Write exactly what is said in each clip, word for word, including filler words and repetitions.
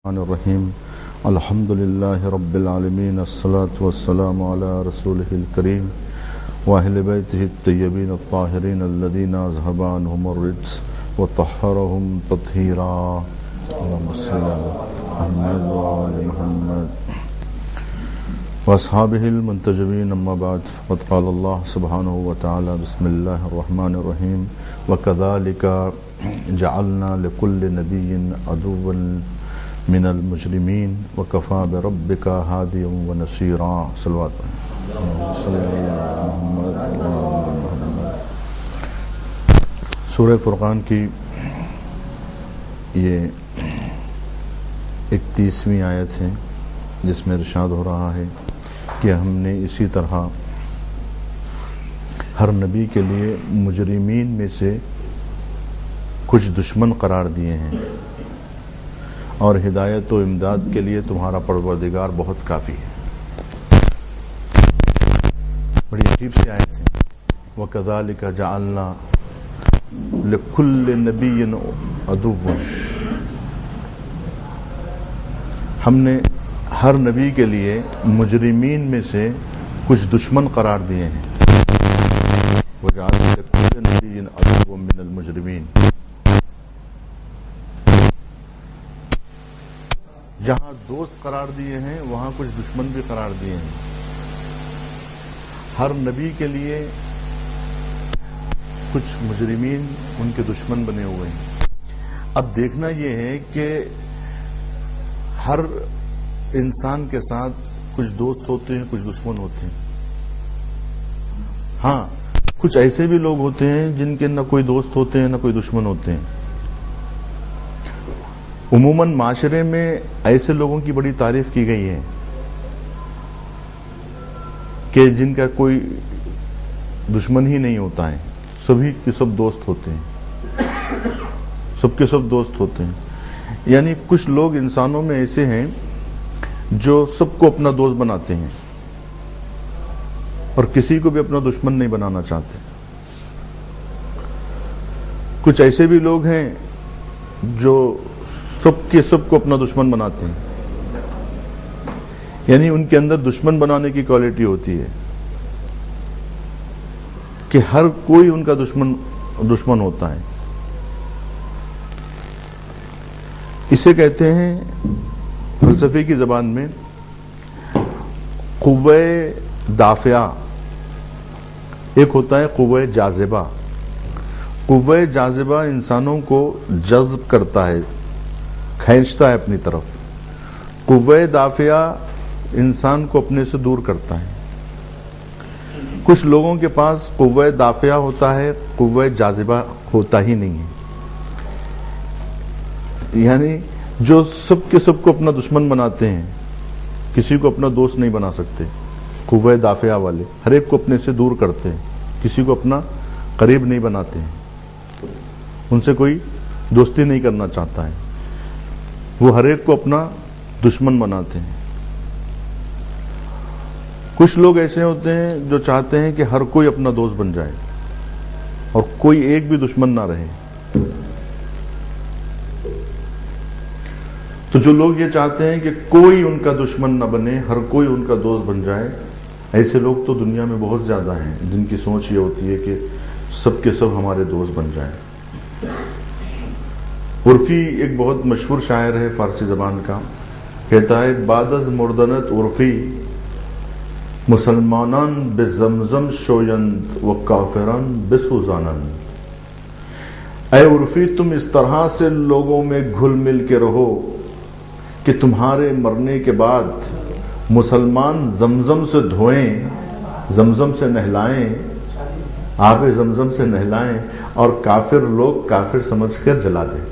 الرحمن الرحیم الحمد للہ رب العالمین الصلاة والسلام علی رسولہ الکریم واہل بیتہ الطیبین الطاہرین الذین اذھب عنہم الرجس وطہرہم تطہیرا اللہم صلی علی محمد وآل محمد واصحابہ المنتجبین اما بعد فقد قال اللہ سبحانہ وتعالی بسم اللہ الرحمن الرحیم وکذالک جعلنا لکل نبی عدوا من المجرمین وکفا بربک ہادیا ونصیرا صلوات صلی اللہ محمد. سورہ فرقان کی یہ اکتیسویں آیت ہے جس میں ارشاد ہو رہا ہے کہ ہم نے اسی طرح ہر نبی کے لیے مجرمین میں سے کچھ دشمن قرار دیے ہیں اور ہدایت و امداد کے لیے تمہارا پروردگار بہت کافی ہے. بڑی عجیب سی آیت ہے. وَكَذَلِكَ جَعَلْنَا لِكُلِّ نَبِيٍّ عَدُوًّا. ہم نے ہر نبی کے لیے مجرمین میں سے کچھ دشمن قرار دیے ہیں. وَجَعَلْنَا لِكُلِّ نَبِيٍّ عَدُوًّا مِّنَ الْمُجْرِمِينَ. جہاں دوست قرار دیے ہیں وہاں کچھ دشمن بھی قرار دیے ہیں. ہر نبی کے لیے کچھ مجرمین ان کے دشمن بنے ہوئے ہیں. اب دیکھنا یہ ہے کہ ہر انسان کے ساتھ کچھ دوست ہوتے ہیں کچھ دشمن ہوتے ہیں. ہاں کچھ ایسے بھی لوگ ہوتے ہیں جن کے نہ کوئی دوست ہوتے ہیں نہ کوئی دشمن ہوتے ہیں. عموماً معاشرے میں ایسے لوگوں کی بڑی تعریف کی گئی ہے کہ جن کا کوئی دشمن ہی نہیں ہوتا ہے, سبھی کے سب دوست ہوتے ہیں, سب کے سب دوست ہوتے ہیں. یعنی کچھ لوگ انسانوں میں ایسے ہیں جو سب کو اپنا دوست بناتے ہیں اور کسی کو بھی اپنا دشمن نہیں بنانا چاہتے. کچھ ایسے بھی لوگ ہیں جو سب کے سب کو اپنا دشمن بناتے ہیں. یعنی ان کے اندر دشمن بنانے کی کوالٹی ہوتی ہے کہ ہر کوئی ان کا دشمن دشمن ہوتا ہے. اسے کہتے ہیں فلسفے کی زبان میں قوہ دافعہ. ایک ہوتا ہے قوہ جاذبہ. قوہ جاذبہ انسانوں کو جذب کرتا ہے, کھینچتا ہے اپنی طرف. قوہ دافعہ انسان کو اپنے سے دور کرتا ہے. کچھ لوگوں کے پاس قوہ دافعہ ہوتا ہے, قوہ جاذبہ ہوتا ہی نہیں ہے. یعنی جو سب کے سب کو اپنا دشمن بناتے ہیں, کسی کو اپنا دوست نہیں بنا سکتے. قوہ دافعہ والے ہر ایک کو اپنے سے دور کرتے ہیں, کسی کو اپنا قریب نہیں بناتے ہیں, ان سے کوئی دوستی نہیں کرنا چاہتا ہے. وہ ہر ایک کو اپنا دشمن بناتے ہیں. کچھ لوگ ایسے ہوتے ہیں جو چاہتے ہیں کہ ہر کوئی اپنا دوست بن جائے اور کوئی ایک بھی دشمن نہ رہے. تو جو لوگ یہ چاہتے ہیں کہ کوئی ان کا دشمن نہ بنے, ہر کوئی ان کا دوست بن جائے, ایسے لوگ تو دنیا میں بہت زیادہ ہیں جن کی سوچ یہ ہوتی ہے کہ سب کے سب ہمارے دوست بن جائیں. عرفی ایک بہت مشہور شاعر ہے فارسی زبان کا, کہتا ہے بعد از مردنت عرفی مسلمانان بے زمزم شویند و کافران بے سوزانند. اے عرفی تم اس طرح سے لوگوں میں گھل مل کے رہو کہ تمہارے مرنے کے بعد مسلمان زمزم سے دھوئیں, زمزم سے نہلائیں, آب زمزم سے نہلائیں اور کافر لوگ کافر سمجھ کر جلا دیں.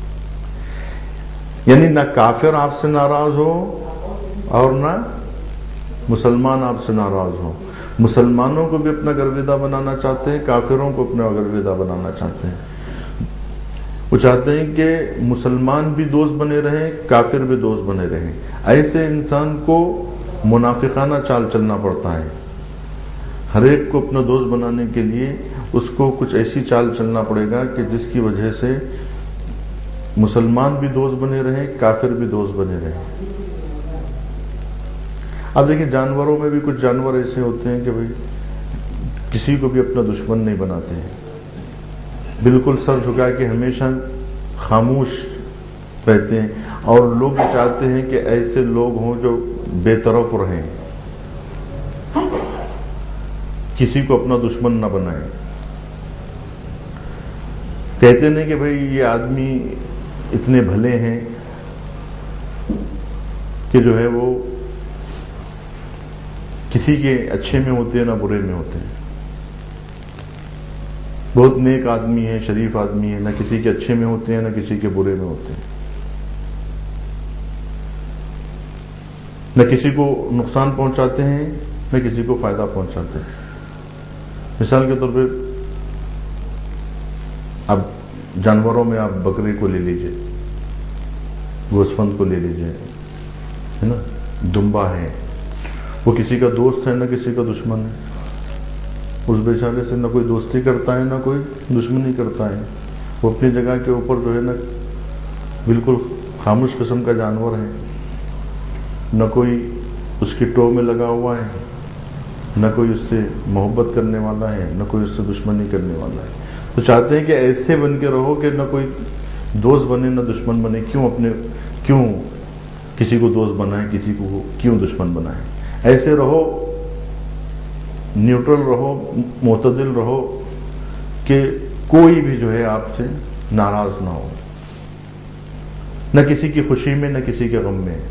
یعنی نہ کافر آپ سے ناراض ہو اور نہ مسلمان آپ سے ناراض ہو. مسلمانوں کو بھی اپنا گرویدہ بنانا چاہتے ہیں, کافروں کو اپنا گرویدہ بنانا چاہتے ہیں. وہ چاہتے ہیں کہ مسلمان بھی دوست بنے رہیں, کافر بھی دوست بنے رہیں. ایسے انسان کو منافقانہ چال چلنا پڑتا ہے. ہر ایک کو اپنا دوست بنانے کے لیے اس کو کچھ ایسی چال چلنا پڑے گا کہ جس کی وجہ سے مسلمان بھی دوست بنے رہیں، کافر بھی دوست بنے رہیں۔ اب دیکھیں جانوروں میں بھی کچھ جانور ایسے ہوتے ہیں کہ بھئی کسی کو بھی اپنا دشمن نہیں بناتے ہیں، بالکل سر جھکا کے ہمیشہ خاموش رہتے ہیں، اور لوگ چاہتے ہیں کہ ایسے لوگ ہوں جو بے طرف رہیں، کسی کو اپنا دشمن نہ بنائیں۔ کہتے نہیں کہ بھئی یہ آدمی اتنے بھلے ہیں کہ جو ہے وہ کسی کے اچھے میں ہوتے ہیں نہ برے میں ہوتے ہیں، بہت نیک آدمی ہے، شریف آدمی ہے، نہ کسی کے اچھے میں ہوتے ہیں نہ کسی کے برے میں ہوتے ہیں، نہ کسی کو نقصان پہنچاتے ہیں نہ کسی کو فائدہ پہنچاتے ہیں۔ مثال کے طور پہ اب جانوروں میں آپ بکرے کو لے لیجئے، گوسفند کو لے لیجئے، ہے نا، دمبا ہے، وہ کسی کا دوست ہے نہ کسی کا دشمن ہے، اس بیچارے سے نہ کوئی دوستی کرتا ہے نہ کوئی دشمنی کرتا ہے، وہ اپنی جگہ کے اوپر جو ہے نا بالکل خاموش قسم کا جانور ہے، نہ کوئی اس کی ٹو میں لگا ہوا ہے، نہ کوئی اس سے محبت کرنے والا ہے نہ کوئی اس سے دشمنی کرنے والا ہے۔ تو چاہتے ہیں کہ ایسے بن کے رہو کہ نہ کوئی دوست بنے نہ دشمن بنے، کیوں اپنے کیوں کسی کو دوست بنائیں، کسی کو کیوں دشمن بنائیں، ایسے رہو، نیوٹرل رہو، معتدل رہو کہ کوئی بھی جو ہے آپ سے ناراض نہ ہو، نہ کسی کی خوشی میں نہ کسی کے غم میں،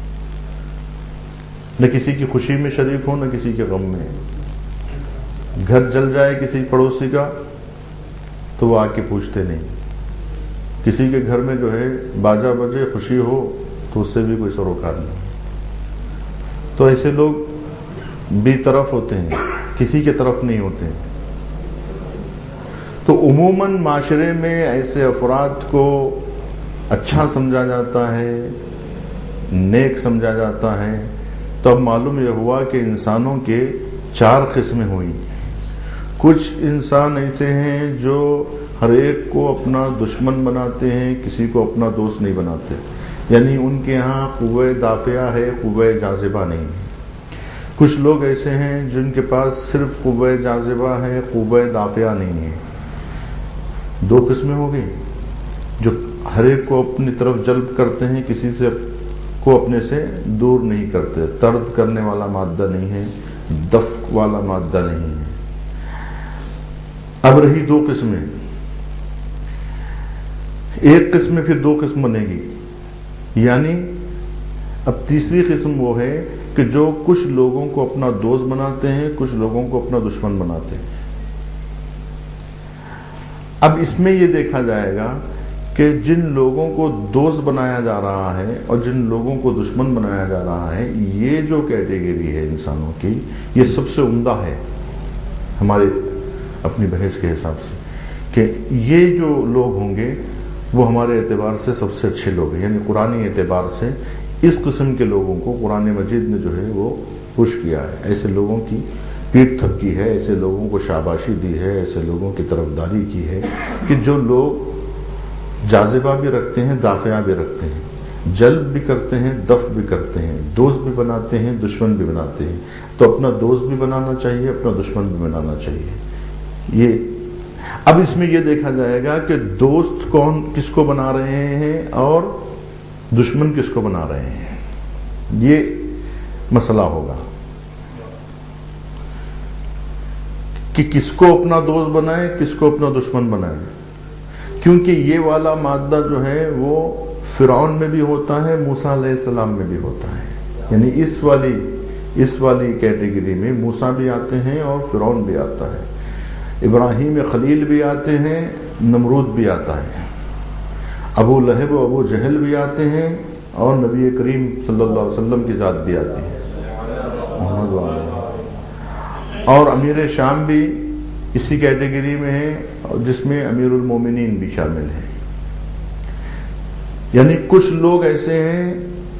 نہ کسی کی خوشی میں شریک ہو نہ کسی کے غم میں۔ گھر جل جائے کسی پڑوسی کا تو وہ آ کے پوچھتے نہیں، کسی کے گھر میں جو ہے باجا بجے خوشی ہو تو اس سے بھی کوئی سروکار نہیں۔ تو ایسے لوگ بے طرف ہوتے ہیں، کسی کے طرف نہیں ہوتے ہیں۔ تو عموماً معاشرے میں ایسے افراد کو اچھا سمجھا جاتا ہے، نیک سمجھا جاتا ہے۔ تو اب معلوم یہ ہوا کہ انسانوں کے چار قسمیں ہوئیں۔ کچھ انسان ایسے ہیں جو ہر ایک کو اپنا دشمن بناتے ہیں، کسی کو اپنا دوست نہیں بناتے، یعنی ان کے ہاں قوہ دافعہ ہے، قوہ جاذبہ نہیں ہے۔ کچھ لوگ ایسے ہیں جن کے پاس صرف قوہ جاذبہ ہے، قوہ دافعہ نہیں ہے۔ دو قسمیں ہو گئی، جو ہر ایک کو اپنی طرف جلب کرتے ہیں، کسی سے کو اپنے سے دور نہیں کرتے، طرد کرنے والا مادہ نہیں ہے، دفع والا مادہ نہیں ہے۔ اب رہی دو قسمیں، ایک قسم میں پھر دو قسم بنے گی، یعنی اب تیسری قسم وہ ہے کہ جو کچھ لوگوں کو اپنا دوست بناتے ہیں، کچھ لوگوں کو اپنا دشمن بناتے ہیں۔ اب اس میں یہ دیکھا جائے گا کہ جن لوگوں کو دوست بنایا جا رہا ہے اور جن لوگوں کو دشمن بنایا جا رہا ہے، یہ جو کیٹیگری ہے انسانوں کی، یہ سب سے عمدہ ہے ہمارے اپنی بحث کے حساب سے، کہ یہ جو لوگ ہوں گے وہ ہمارے اعتبار سے سب سے اچھے لوگ ہیں، یعنی قرآنی اعتبار سے اس قسم کے لوگوں کو قرآن مجید نے جو ہے وہ خوش کیا ہے، ایسے لوگوں کی پیٹھ تھپکی ہے، ایسے لوگوں کو شاباشی دی ہے، ایسے لوگوں کی طرفداری کی ہے کہ جو لوگ جاذبہ بھی رکھتے ہیں، دافعہ بھی رکھتے ہیں، جلب بھی کرتے ہیں، دفع بھی کرتے ہیں، دوست بھی بناتے ہیں، دشمن بھی بناتے ہیں۔ تو اپنا دوست بھی بنانا چاہیے، اپنا دشمن بھی بنانا چاہیے۔ یہ اب اس میں یہ دیکھا جائے گا کہ دوست کون کس کو بنا رہے ہیں اور دشمن کس کو بنا رہے ہیں، یہ مسئلہ ہوگا کہ کس کو اپنا دوست بنائے، کس کو اپنا دشمن بنائے، کیونکہ یہ والا مادہ جو ہے وہ فرعون میں بھی ہوتا ہے، موسیٰ علیہ السلام میں بھی ہوتا ہے، یعنی اس والی اس والی کیٹیگری میں موسیٰ بھی آتے ہیں اور فرعون بھی آتا ہے، ابراہیم خلیل بھی آتے ہیں، نمرود بھی آتا ہے، ابو لہب و ابو جہل بھی آتے ہیں، اور نبی کریم صلی اللہ علیہ وسلم کی ذات بھی آتی ہے، اور امیر شام بھی اسی کیٹیگری میں ہے، جس میں امیر المومنین بھی شامل ہیں۔ یعنی کچھ لوگ ایسے ہیں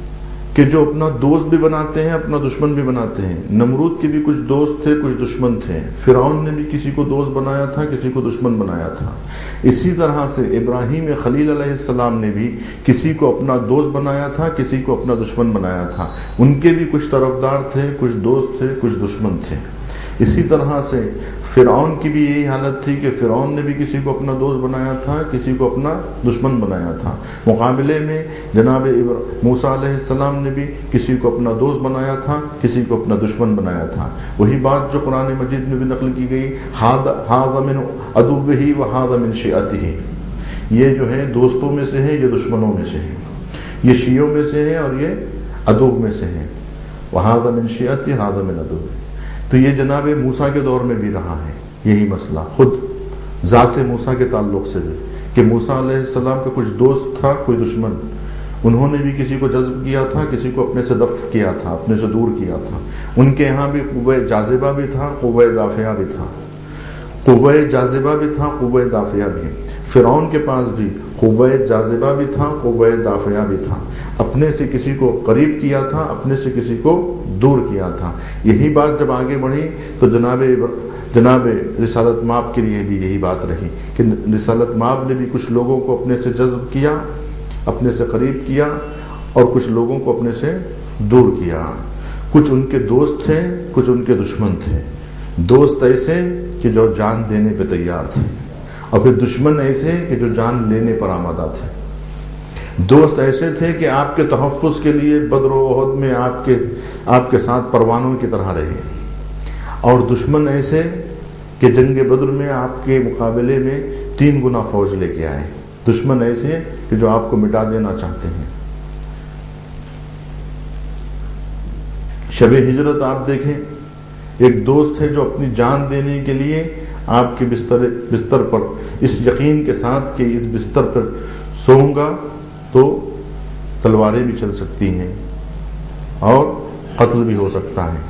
کہ جو اپنا دوست بھی بناتے ہیں اپنا دشمن بھی بناتے ہیں. نمرود کے بھی کچھ دوست تھے کچھ دشمن تھے. فرعون نے بھی کسی کو دوست بنایا تھا کسی کو دشمن بنایا تھا. اسی طرح سے ابراہیم خلیل علیہ السلام نے بھی کسی کو اپنا دوست بنایا تھا کسی کو اپنا دشمن بنایا تھا. ان کے بھی کچھ طرفدار تھے کچھ دوست تھے کچھ دشمن تھے. اسی طرح سے فرعون کی بھی یہی حالت تھی کہ فرعون نے بھی کسی کو اپنا دوست بنایا تھا کسی کو اپنا دشمن بنایا تھا. مقابلے میں جناب موسیٰ علیہ السلام نے بھی کسی کو اپنا دوست بنایا تھا کسی کو اپنا دشمن بنایا تھا. وہی بات جو قرآن مجید میں بھی نقل کی گئی، ھذا من عدوہ وھذا من شیعتہ، یہ جو ہے دوستوں میں سے ہے یہ دشمنوں میں سے ہے، یہ شیعوں میں سے ہے اور یہ عدو میں سے ہے. وھذا من شیعتہ ھذا من عدوہ. تو یہ جناب موسیٰ کے دور میں بھی رہا ہے یہی مسئلہ، خود ذات موسیٰ کے تعلق سے بھی، کہ موسیٰ علیہ السلام کا کچھ دوست تھا کوئی دشمن. انہوں نے بھی کسی کو جذب کیا تھا کسی کو اپنے سے دفع کیا تھا اپنے سے دور کیا تھا. ان کے یہاں بھی قوہ جاذبہ بھی تھا قوہ دافعہ بھی تھا قوہ جاذبہ بھی تھا قوہ دافعہ بھی. فرعون کے پاس بھی قوہ جاذبہ بھی تھا قوہ دافعہ بھی تھا. اپنے سے کسی کو قریب کیا تھا اپنے سے کسی کو دور کیا تھا. یہی بات جب آگے بڑھی تو جناب جناب رسالت مآب کے لیے بھی یہی بات رہی کہ رسالت مآب نے بھی کچھ لوگوں کو اپنے سے جذب کیا اپنے سے قریب کیا اور کچھ لوگوں کو اپنے سے دور کیا. کچھ ان کے دوست تھے کچھ ان کے دشمن تھے. دوست ایسے کہ جو جان دینے پہ تیار تھے اور پھر دشمن ایسے کہ جو جان لینے پر آمادہ تھے. دوست ایسے تھے کہ آپ کے تحفظ کے لیے بدر و احد میں آپ کے آپ کے ساتھ پروانوں کی طرح رہے، اور دشمن ایسے کہ جنگ بدر میں آپ کے مقابلے میں تین گنا فوج لے کے آئے. دشمن ایسے کہ جو آپ کو مٹا دینا چاہتے ہیں. شب ہجرت آپ دیکھیں، ایک دوست ہے جو اپنی جان دینے کے لیے آپ کے بستر بستر پر اس یقین کے ساتھ کہ اس بستر پر سوؤں گا تو تلواریں بھی چل سکتی ہیں اور قتل بھی ہو سکتا ہے،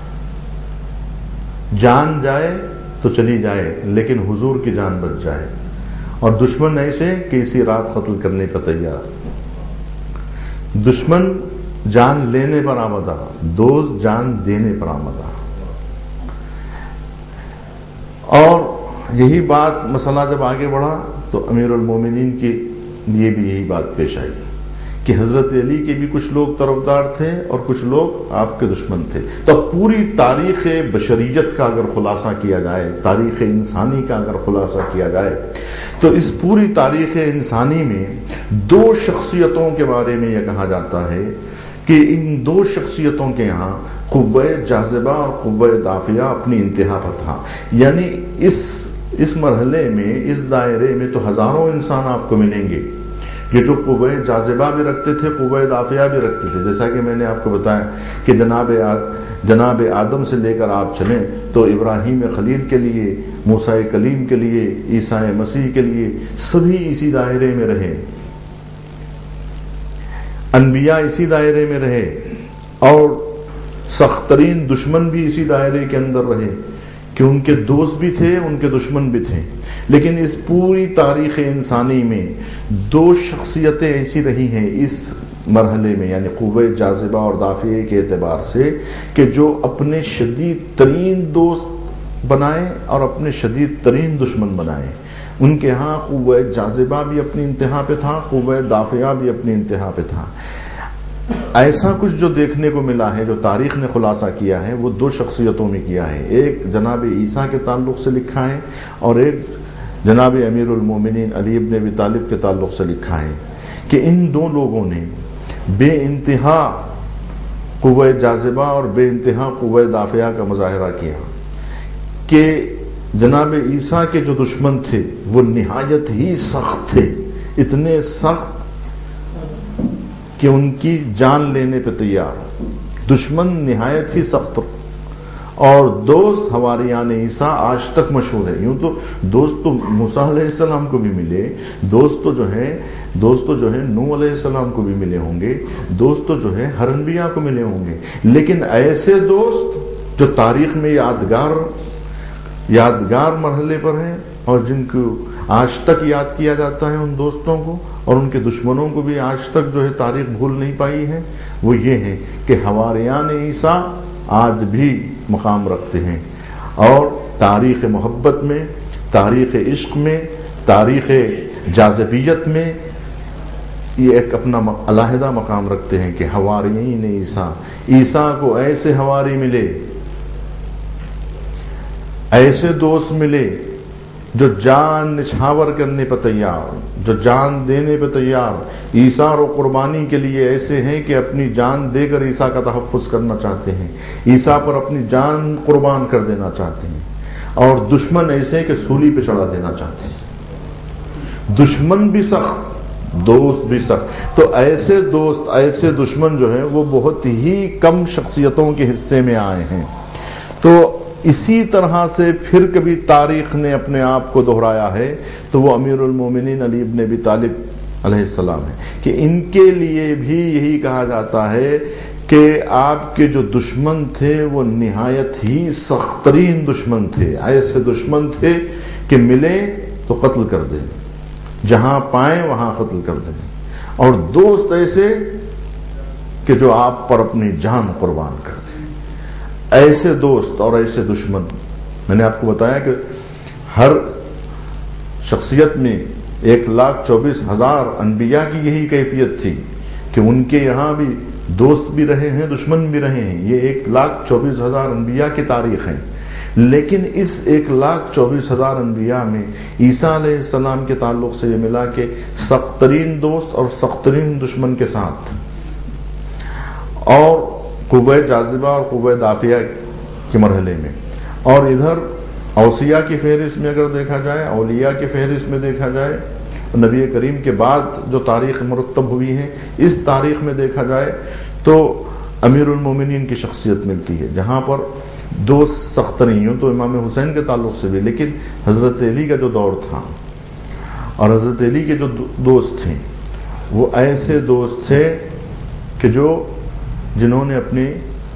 جان جائے تو چلی جائے لیکن حضور کی جان بچ جائے. اور دشمن ایسے کہ اسی رات قتل کرنے پر تیار. دشمن جان لینے پر آمدہ، دوست جان دینے پر آمدہ. اور یہی بات مسئلہ جب آگے بڑھا تو امیر المومنین کے لیے بھی یہی بات پیش آئی کہ حضرت علی کے بھی کچھ لوگ طرفدار تھے اور کچھ لوگ آپ کے دشمن تھے. تو پوری تاریخ بشریت کا اگر خلاصہ کیا جائے، تاریخ انسانی کا اگر خلاصہ کیا جائے، تو اس پوری تاریخ انسانی میں دو شخصیتوں کے بارے میں یہ کہا جاتا ہے کہ ان دو شخصیتوں کے یہاں قوہ جاذبہ اور قوہ دافعہ اپنی انتہا پر تھا. یعنی اس اس مرحلے میں اس دائرے میں تو ہزاروں انسان آپ کو ملیں گے کہ جو قوہ جاذبہ بھی رکھتے تھے قوہ دافعہ بھی رکھتے تھے. جیسا کہ میں نے آپ کو بتایا کہ جناب جناب آدم سے لے کر آپ چلیں تو ابراہیم خلیل کے لیے، موسیٰ کلیم کے لیے، عیسیٰ مسیح کے لیے سبھی اسی دائرے میں رہے، انبیاء اسی دائرے میں رہے، اور سخت ترین دشمن بھی اسی دائرے کے اندر رہے کہ ان کے دوست بھی تھے ان کے دشمن بھی تھے. لیکن اس پوری تاریخ انسانی میں دو شخصیتیں ایسی رہی ہیں اس مرحلے میں، یعنی قوہ جاذبہ اور دافعے کے اعتبار سے، کہ جو اپنے شدید ترین دوست بنائے اور اپنے شدید ترین دشمن بنائے. ان کے ہاں قوہ جاذبہ بھی اپنی انتہا پہ تھا قوہ دافعہ بھی اپنی انتہا پہ تھا. ایسا کچھ جو دیکھنے کو ملا ہے جو تاریخ نے خلاصہ کیا ہے وہ دو شخصیتوں میں کیا ہے. ایک جناب عیسیٰ کے تعلق سے لکھا ہے اور ایک جناب امیر المومنین علی ابن ابی طالب کے تعلق سے لکھا ہے کہ ان دو لوگوں نے بے انتہا قوہ جاذبہ اور بے انتہا قوہ دافعہ کا مظاہرہ کیا کہ جناب عیسیٰ کے جو دشمن تھے وہ نہایت ہی سخت تھے، اتنے سخت کہ ان کی جان لینے پہ تیار. دشمن نہایت ہی سخت اور دوست حواریان عیسیٰ آج تک مشہور ہے. یوں تو دوست تو موسیٰ علیہ السلام کو بھی ملے، دوست تو جو ہے دوست تو جو ہے نوح علیہ السلام کو بھی ملے ہوں گے، دوست تو جو ہے ہر انبیاء کو ملے ہوں گے، لیکن ایسے دوست جو تاریخ میں یادگار یادگار مرحلے پر ہیں اور جن کو آج تک یاد کیا جاتا ہے ان دوستوں کو، اور ان کے دشمنوں کو بھی آج تک جو ہے تاریخ بھول نہیں پائی ہے، وہ یہ ہے کہ حواریان عیسیٰ آج بھی مقام رکھتے ہیں، اور تاریخ محبت میں، تاریخ عشق میں، تاریخ جاذبیت میں یہ ایک اپنا علیحدہ مقام رکھتے ہیں کہ حواریین عیسیٰ، عیسیٰ کو ایسے حواری ملے، ایسے دوست ملے جو جان نچھاور کرنے پہ تیار، جو جان دینے پہ تیار، عیسیٰ و قربانی کے لیے ایسے ہیں کہ اپنی جان دے کر عیسیٰ کا تحفظ کرنا چاہتے ہیں، عیسیٰ پر اپنی جان قربان کر دینا چاہتے ہیں، اور دشمن ایسے کہ سولی پہ چڑھا دینا چاہتے ہیں، دشمن بھی سخت، دوست بھی سخت۔ تو ایسے دوست، ایسے دشمن جو ہیں وہ بہت ہی کم شخصیتوں کے حصے میں آئے ہیں۔ تو اسی طرح سے پھر کبھی تاریخ نے اپنے آپ کو دہرایا ہے تو وہ امیر المومنین علی ابن ابی طالب علیہ السلام ہے، کہ ان کے لیے بھی یہی کہا جاتا ہے کہ آپ کے جو دشمن تھے وہ نہایت ہی سخت ترین دشمن تھے، ایسے دشمن تھے کہ ملیں تو قتل کر دیں، جہاں پائیں وہاں قتل کر دیں، اور دوست ایسے کہ جو آپ پر اپنی جان قربان کر دیں۔ ایسے دوست اور ایسے دشمن، میں نے آپ کو بتایا کہ ہر شخصیت میں ایک لاکھ چوبیس ہزار انبیاء کی یہی کیفیت تھی کہ ان کے یہاں بھی دوست بھی رہے ہیں، دشمن بھی رہے ہیں، یہ ایک لاکھ چوبیس ہزار انبیاء کی تاریخ ہے۔ لیکن اس ایک لاکھ چوبیس ہزار انبیاء میں عیسیٰ علیہ السلام کے تعلق سے یہ ملا کہ سخت ترین دوست اور سخت ترین دشمن کے ساتھ، اور قوہ جاذبہ اور قوہ دافعہ کے مرحلے میں، اور ادھر اوصیاء کی فہرست میں اگر دیکھا جائے، اولیاء کی فہرست میں دیکھا جائے، نبی کریم کے بعد جو تاریخ مرتب ہوئی ہے اس تاریخ میں دیکھا جائے تو امیر المومنین کی شخصیت ملتی ہے، جہاں پر دوست سخت ترین ہوں تو امام حسین کے تعلق سے بھی، لیکن حضرت علی کا جو دور تھا اور حضرت علی کے جو دوست تھے وہ ایسے دوست تھے کہ جو جنہوں نے اپنی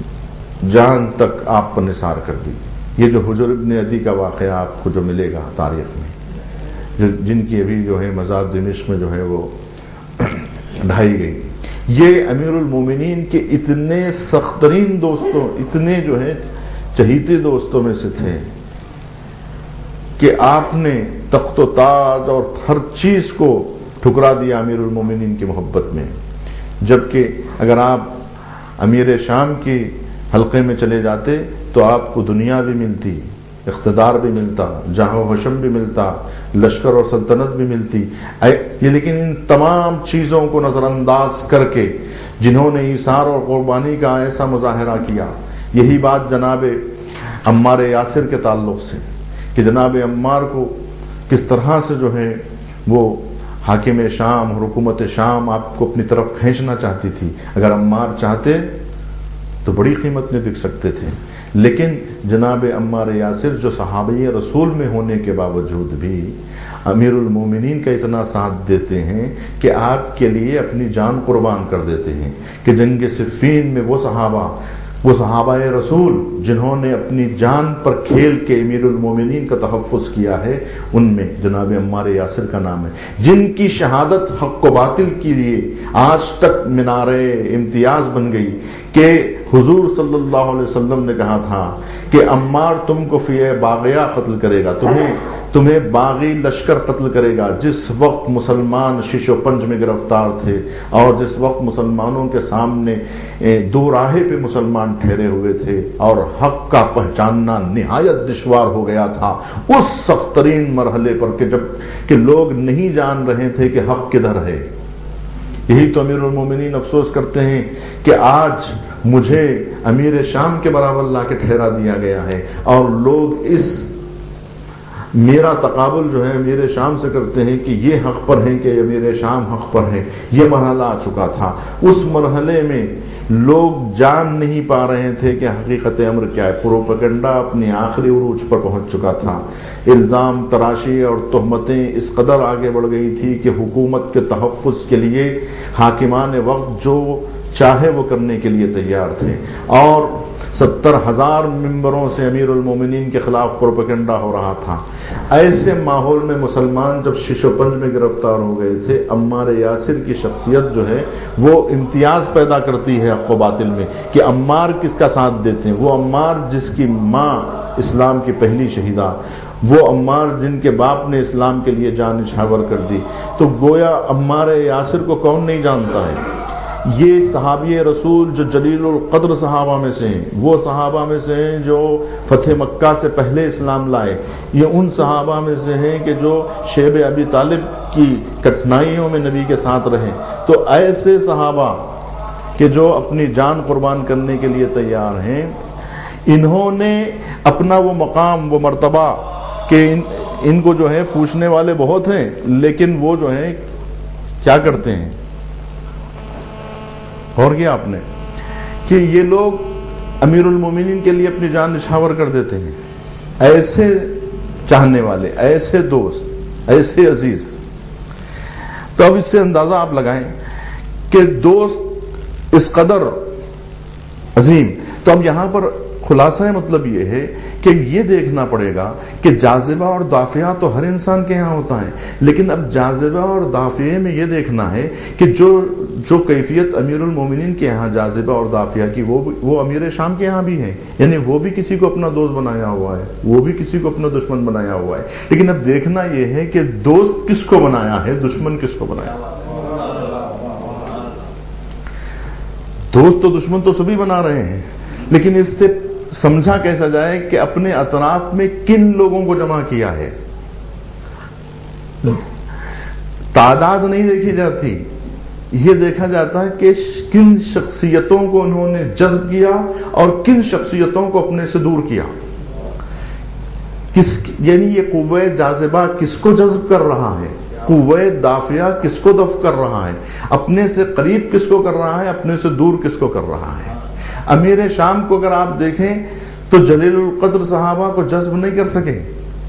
جان تک آپ پر نثار کر دی۔ یہ جو حجر ابن عدی کا واقعہ آپ کو جو ملے گا تاریخ میں، جو جن کی ابھی جو ہے مزار دمشق میں جو ہے وہ ڈھائی گئی، یہ امیر المومنین کے اتنے سخت ترین دوستوں، اتنے جو ہے چہیتے دوستوں میں سے تھے کہ آپ نے تخت و تاج اور ہر چیز کو ٹھکرا دیا امیر المومنین کی محبت میں۔ جبکہ اگر آپ امیر شام کی حلقے میں چلے جاتے تو آپ کو دنیا بھی ملتی، اقتدار بھی ملتا، جاہ و حشم بھی ملتا، لشکر اور سلطنت بھی ملتی، یہ لیکن ان تمام چیزوں کو نظر انداز کر کے جنہوں نے ایثار اور قربانی کا ایسا مظاہرہ کیا، یہی بات جناب عمار یاسر کے تعلق سے کہ جناب عمار کو کس طرح سے جو ہے وہ حاکم شام اور حکومت شام آپ کو اپنی طرف کھینچنا چاہتی تھی، اگر عمار چاہتے تو بڑی قیمت میں بک سکتے تھے، لیکن جناب عمار یاسر جو صحابی رسول میں ہونے کے باوجود بھی امیر المومنین کا اتنا ساتھ دیتے ہیں کہ آپ کے لیے اپنی جان قربان کر دیتے ہیں، کہ جنگ صفین میں وہ صحابہ وہ صحابہ رسول جنہوں نے اپنی جان پر کھیل کے امیر المومنین کا تحفظ کیا ہے، ان میں جناب عمار یاسر کا نام ہے، جن کی شہادت حق و باطل کے لیے آج تک مینار امتیاز بن گئی، کہ حضور صلی اللہ علیہ وسلم نے کہا تھا کہ عمار تم کو فی باغیہ قتل کرے گا، تمہیں تمہیں باغی لشکر قتل کرے گا، جس وقت مسلمان شش و پنج میں گرفتار تھے اور جس وقت مسلمانوں کے سامنے دو راہے پہ مسلمان ٹھہرے ہوئے تھے اور حق کا پہچاننا نہایت دشوار ہو گیا تھا، اس سخت ترین مرحلے پر کہ جب کہ لوگ نہیں جان رہے تھے کہ حق کدھر ہے۔ یہی تو امیر المومنین افسوس کرتے ہیں کہ آج مجھے امیر شام کے برابر لا کے ٹھہرا دیا گیا ہے، اور لوگ اس میرا تقابل جو ہے امیر شام سے کرتے ہیں کہ یہ حق پر ہیں کہ امیر شام حق پر ہے۔ یہ مرحلہ آ چکا تھا، اس مرحلے میں لوگ جان نہیں پا رہے تھے کہ حقیقت امر کیا ہے، پروپیگنڈا اپنی آخری عروج پر پہنچ چکا تھا، الزام تراشی اور تہمتیں اس قدر آگے بڑھ گئی تھی کہ حکومت کے تحفظ کے لیے حاکمان وقت جو چاہے وہ کرنے کے لیے تیار تھے، اور ستر ہزار ممبروں سے امیر المومنین کے خلاف پروپیگنڈا ہو رہا تھا. ایسے ماحول میں مسلمان جب شش و پنج میں گرفتار ہو گئے تھے، عمار یاسر کی شخصیت جو ہے وہ امتیاز پیدا کرتی ہے حق و باطل میں کہ عمار کس کا ساتھ دیتے ہیں. وہ عمار جس کی ماں اسلام کی پہلی شہیدہ، وہ عمار جن کے باپ نے اسلام کے لیے جان نچھاور کر دی. تو گویا عمار یاسر کو کون نہیں جانتا ہے؟ یہ صحابی رسول جو جلیل القدر صحابہ میں سے ہیں، وہ صحابہ میں سے ہیں جو فتح مکہ سے پہلے اسلام لائے. یہ ان صحابہ میں سے ہیں کہ جو شیب ابی طالب کی کٹھنائیوں میں نبی کے ساتھ رہے. تو ایسے صحابہ کہ جو اپنی جان قربان کرنے کے لیے تیار ہیں، انہوں نے اپنا وہ مقام، وہ مرتبہ کہ ان, ان کو جو ہے پوچھنے والے بہت ہیں، لیکن وہ جو ہے کیا کرتے ہیں؟ اور کیا آپ نے کہ یہ لوگ امیر المومنین کے لیے اپنی جان نچھاور کر دیتے ہیں. ایسے چاہنے والے، ایسے دوست، ایسے عزیز. تو اب اس سے اندازہ آپ لگائیں کہ دوست اس قدر عظیم. تو اب یہاں پر خلاصہ مطلب یہ ہے کہ یہ دیکھنا پڑے گا کہ جاذبہ اور دافعہ تو ہر انسان کے یہاں ہوتا ہے، لیکن اب جاذبہ اور دافعے میں یہ دیکھنا ہے کہ جو جو کیفیت امیر المومنین کے یہاں جاذبہ اور دافعہ کی، وہ وہ امیر شام کے یہاں بھی ہے. یعنی وہ بھی کسی کو اپنا دوست بنایا ہوا ہے، وہ بھی کسی کو اپنا دشمن بنایا ہوا ہے. لیکن اب دیکھنا یہ ہے کہ دوست کس کو بنایا ہے، دشمن کس کو بنایا. دوست تو دشمن تو سبھی بنا رہے ہیں، لیکن اس سے سمجھا کیسا جائے کہ اپنے اطراف میں کن لوگوں کو جمع کیا ہے. تعداد نہیں دیکھی جاتی، یہ دیکھا جاتا ہے کہ کن شخصیتوں کو انہوں نے جذب کیا اور کن شخصیتوں کو اپنے سے دور کیا. کس یعنی یہ قوہ جاذبہ کس کو جذب کر رہا ہے، قوہ دافعہ کس کو دفع کر رہا ہے، اپنے سے قریب کس کو کر رہا ہے، اپنے سے دور کس کو کر رہا ہے. امیر شام کو اگر آپ دیکھیں تو جلیل القدر صحابہ کو جذب نہیں کر سکے.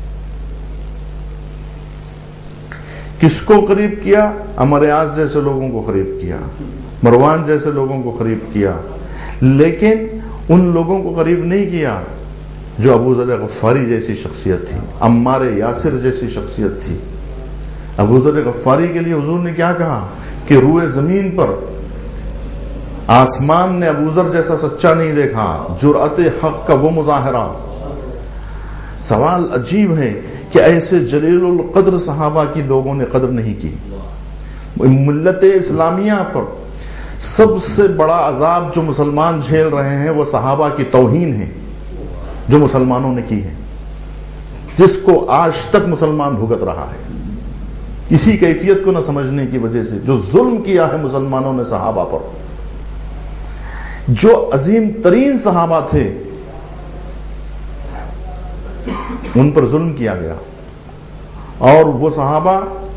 کس کو قریب کیا؟ عمر یاس جیسے لوگوں کو قریب کیا، مروان جیسے لوگوں کو قریب کیا، لیکن ان لوگوں کو قریب نہیں کیا جو ابو ذر غفاری جیسی شخصیت تھی، عمار یاسر جیسی شخصیت تھی. ابو ذر غفاری کے لیے حضور نے کیا کہا کہ روئے زمین پر آسمان نے ابو ذر جیسا سچا نہیں دیکھا، جرأت حق کا وہ مظاہرہ. سوال عجیب ہے کہ ایسے جلیل القدر صحابہ کی لوگوں نے قدر نہیں کی. ملت اسلامیہ پر سب سے بڑا عذاب جو مسلمان جھیل رہے ہیں وہ صحابہ کی توہین ہے جو مسلمانوں نے کی ہے، جس کو آج تک مسلمان بھگت رہا ہے. اسی کیفیت کو نہ سمجھنے کی وجہ سے جو ظلم کیا ہے مسلمانوں نے صحابہ پر. جو عظیم ترین صحابہ تھے ان پر ظلم کیا گیا، اور وہ صحابہ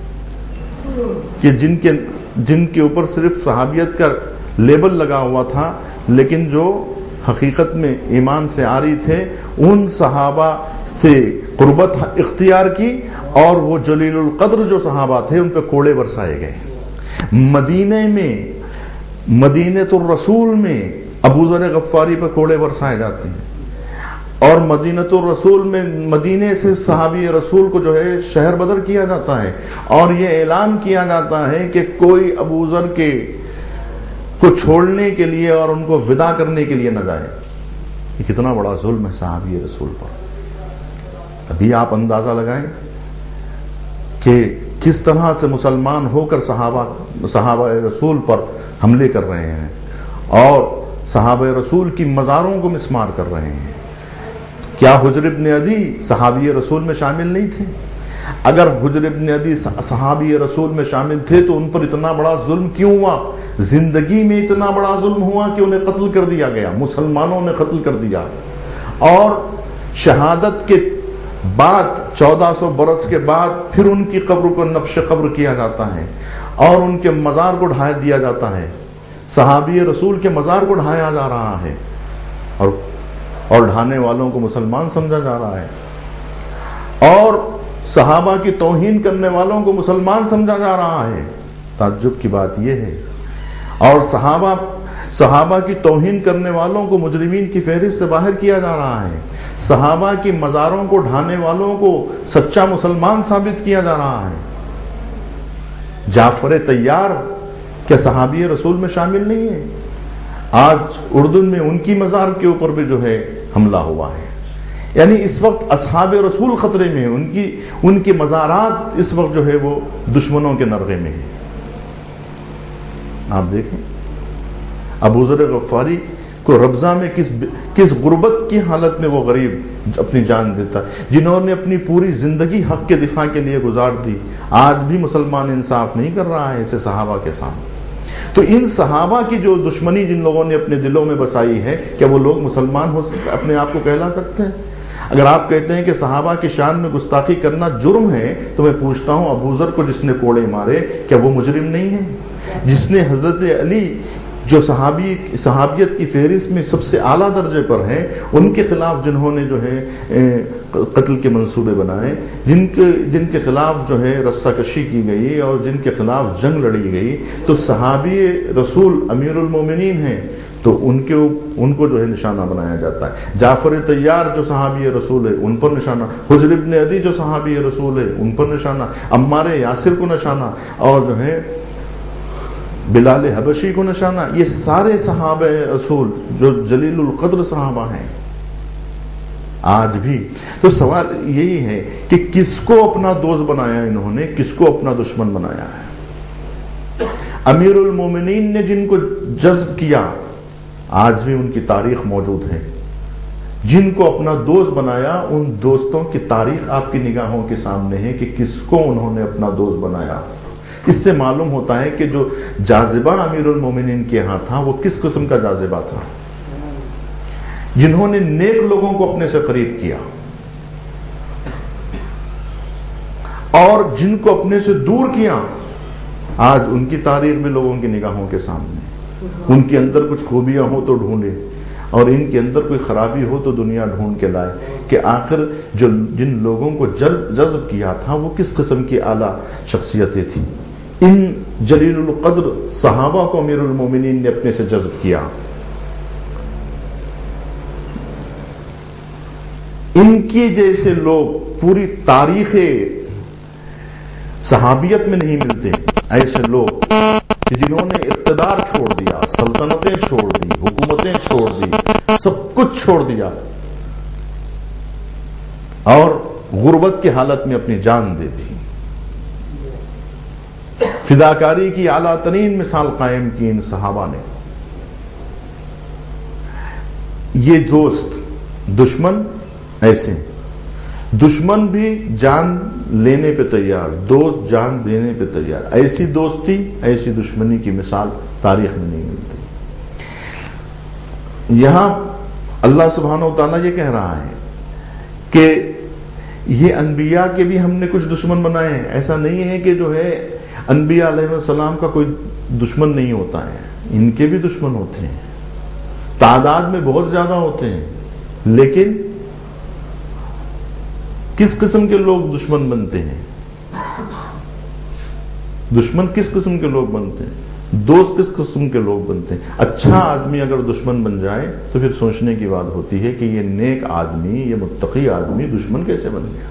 کہ جن کے جن کے اوپر صرف صحابیت کا لیبل لگا ہوا تھا لیکن جو حقیقت میں ایمان سے عاری تھے، ان صحابہ سے قربت اختیار کی، اور وہ جلیل القدر جو صحابہ تھے ان پہ کوڑے برسائے گئے. مدینے میں مدینۃ الرسول میں ابو ذر غفاری پر کوڑے برسائے جاتے ہیں، اور مدینۃ الرسول میں مدینے سے صحابی رسول کو جو ہے شہر بدر کیا جاتا ہے، اور یہ اعلان کیا جاتا ہے کہ کوئی ابو ذر کے کو چھوڑنے کے لیے اور ان کو ودا کرنے کے لیے نہ جائے. یہ کتنا بڑا ظلم ہے صحابی رسول پر. ابھی آپ اندازہ لگائیں کہ کس طرح سے مسلمان ہو کر صحابہ صحابہ رسول پر حملے کر رہے ہیں اور صحابہ رسول کی مزاروں کو مسمار کر رہے ہیں. کیا حجر ابن عدی صحابی رسول میں شامل نہیں تھے؟ اگر حجر ابن عدی صحابی رسول میں شامل تھے تو ان پر اتنا بڑا ظلم کیوں ہوا؟ زندگی میں اتنا بڑا ظلم ہوا کہ انہیں قتل کر دیا گیا، مسلمانوں نے قتل کر دیا، اور شہادت کے بعد چودہ سو برس کے بعد پھر ان کی قبر کو نبش قبر کیا جاتا ہے اور ان کے مزار کو ڈھا دیا جاتا ہے. صحابی رسول کے مزار کو ڈھایا جا رہا ہے اور اور ڈھانے والوں کو مسلمان سمجھا جا رہا ہے، اور صحابہ کی توہین کرنے والوں کو مسلمان سمجھا جا رہا ہے. تعجب کی بات یہ ہے. اور صحابہ صحابہ کی توہین کرنے والوں کو مجرمین کی فہرست سے باہر کیا جا رہا ہے، صحابہ کی مزاروں کو ڈھانے والوں کو سچا مسلمان ثابت کیا جا رہا ہے۔ جعفر طیار کیا صحابی رسول میں شامل نہیں ہے؟ آج اردن میں ان کی مزار کے اوپر بھی جو ہے حملہ ہوا ہے۔ یعنی اس وقت اصحاب رسول خطرے میں ہیں، ان کی ان کے مزارات اس وقت جو ہے وہ دشمنوں کے نرغے میں ہیں۔ آپ دیکھیں ابو ذر غفاری کو ربضہ میں کس کس غربت کی حالت میں وہ غریب اپنی جان دیتا ہے، جنہوں نے اپنی پوری زندگی حق کے دفاع کے لیے گزار دی، آج بھی مسلمان انصاف نہیں کر رہا ہے ایسے صحابہ کے سامنے۔ تو ان صحابہ کی جو دشمنی جن لوگوں نے اپنے دلوں میں بسائی ہے، کیا وہ لوگ مسلمان ہو سکتے اپنے آپ کو کہلا سکتے ہیں؟ اگر آپ کہتے ہیں کہ صحابہ کی شان میں گستاخی کرنا جرم ہے، تو میں پوچھتا ہوں ابو ذر کو جس نے کوڑے مارے کیا وہ مجرم نہیں ہے؟ جس نے حضرت علی جو صحابی صحابیت کی فہرست میں سب سے اعلیٰ درجے پر ہیں، ان کے خلاف جنہوں نے جو ہے قتل کے منصوبے بنائے، جن کے جن کے خلاف جو ہے رسہ کشی کی گئی اور جن کے خلاف جنگ لڑی گئی، تو صحابی رسول امیر المومنین ہیں، تو ان کے ان کو جو ہے نشانہ بنایا جاتا ہے۔ جعفر طیار جو صحابی رسول ہے ان پر نشانہ، حجر ابن عدی جو صحابی رسول ہے ان پر نشانہ، عمار یاسر کو نشانہ، اور جو ہے بلال حبشی کو نشانہ۔ یہ سارے صحابہ رسول جو جلیل القدر صحابہ ہیں آج بھی۔ تو سوال یہی ہے کہ کس کو اپنا دوست بنایا انہوں نے، کس کو اپنا دشمن بنایا ہے؟ امیر المومنین نے جن کو جذب کیا آج بھی ان کی تاریخ موجود ہے، جن کو اپنا دوست بنایا ان دوستوں کی تاریخ آپ کی نگاہوں کے سامنے ہے کہ کس کو انہوں نے اپنا دوست بنایا۔ اس سے معلوم ہوتا ہے کہ جو جاذبہ امیر المومنین کے ہاں تھا وہ کس قسم کا جاذبہ تھا۔ جنہوں نے نیک لوگوں کو اپنے سے قریب کیا اور جن کو اپنے سے دور کیا، آج ان کی تاریخ بھی لوگوں کی نگاہوں کے سامنے۔ ان کے اندر کچھ خوبیاں ہو تو ڈھونڈے اور ان کے اندر کوئی خرابی ہو تو دنیا ڈھونڈ کے لائے کہ آخر جو جن لوگوں کو جذب کیا تھا وہ کس قسم کی اعلیٰ شخصیتیں تھیں۔ ان جلیل القدر صحابہ کو امیر المومنین نے اپنے سے جذب کیا۔ ان کی جیسے لوگ پوری تاریخ صحابیت میں نہیں ملتے، ایسے لوگ جنہوں نے اقتدار چھوڑ دیا، سلطنتیں چھوڑ دی، حکومتیں چھوڑ دی، سب کچھ چھوڑ دیا اور غربت کی حالت میں اپنی جان دے دی، فداکاری کی اعلیٰ ترین مثال قائم کی ان صحابہ نے۔ یہ دوست دشمن ایسے، دشمن بھی جان لینے پہ تیار، دوست جان دینے پہ تیار۔ ایسی دوستی ایسی دشمنی کی مثال تاریخ میں نہیں ملتی۔ یہاں اللہ سبحانہ و تعالیٰ یہ کہہ رہا ہے کہ یہ انبیاء کے بھی ہم نے کچھ دشمن بنائے ہیں۔ ایسا نہیں ہے کہ جو ہے انبیاء علیہ السلام کا کوئی دشمن نہیں ہوتا ہے، ان کے بھی دشمن ہوتے ہیں، تعداد میں بہت زیادہ ہوتے ہیں، لیکن کس قسم کے لوگ دشمن بنتے ہیں؟ دشمن کس قسم کے لوگ بنتے ہیں؟ دوست کس قسم کے لوگ بنتے ہیں؟ اچھا آدمی اگر دشمن بن جائے تو پھر سوچنے کی بات ہوتی ہے کہ یہ نیک آدمی، یہ متقی آدمی دشمن کیسے بن گیا؟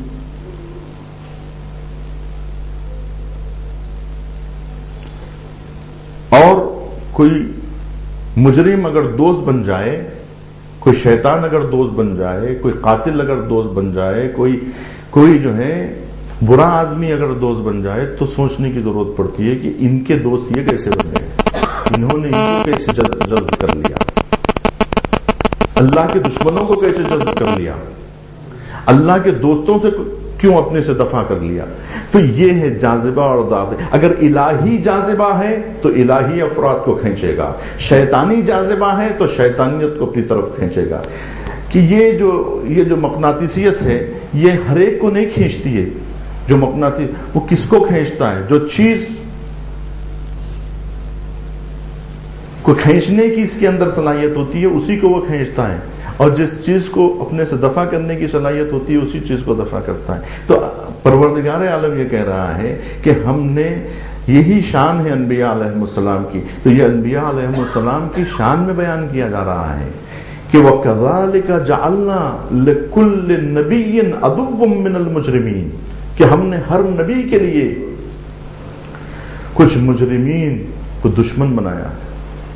اور کوئی مجرم اگر دوست بن جائے، کوئی شیطان اگر دوست بن جائے، کوئی قاتل اگر دوست بن جائے، کوئی کوئی جو ہے برا آدمی اگر دوست بن جائے، تو سوچنے کی ضرورت پڑتی ہے کہ ان کے دوست یہ کیسے بن گئے، انہوں نے ان کو کیسے جذب کر لیا، اللہ کے دشمنوں کو کیسے جذب کر لیا، اللہ کے دوستوں سے کیوں اپنے سے دفع کر لیا۔ تو یہ ہے جاذبہ اور دافع۔ اگر الہی جاذبہ ہے تو الہی افراد کو کھینچے گا، شیطانی جاذبہ ہے تو شیطانیت کو اپنی طرف کھینچے گا۔ کہ یہ جو یہ جو مقناطیسیت ہے یہ ہر ایک کو نہیں کھینچتی ہے۔ جو مقناطیس وہ کس کو کھینچتا ہے؟ جو چیز کو کھینچنے کی اس کے اندر صلاحیت ہوتی ہے اسی کو وہ کھینچتا ہے، اور جس چیز کو اپنے سے دفع کرنے کی صلاحیت ہوتی ہے اسی چیز کو دفع کرتا ہے۔ تو پروردگار عالم یہ کہہ رہا ہے کہ ہم نے یہی شان ہے انبیاء علیہ السلام کی. تو یہ انبیاء علیہ السلام کی شان میں بیان کیا جا رہا ہے کہ وَكَذَلِكَ جَعَلْنَا لِكُلِّ نَبِيٍّ عَدُوًّا مِّنَ الْمُجْرِمِينَ کہ ہم نے ہر نبی کے لیے کچھ مجرمین کو دشمن بنایا ہے،